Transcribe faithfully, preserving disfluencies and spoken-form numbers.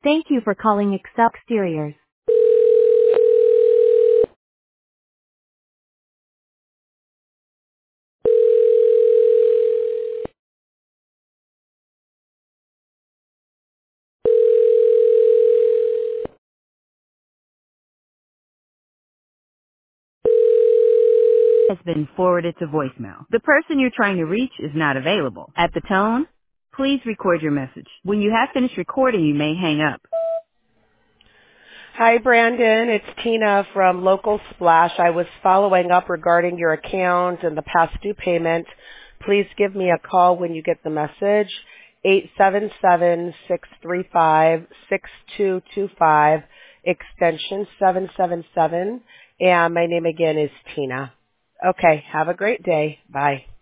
Thank you for calling Excel Exteriors. Has been forwarded to voicemail. The person you're trying to reach is not available. At the tone, please record your message. When you have finished recording, you may hang up. Hi, Brandon. It's Tina from Local Splash. I was following up regarding your account and the past due payment. Please give me a call when you get the message, eight seven seven, six three five, six two two five, extension seven seven seven, and my name again is Tina. Okay, have a great day. Bye.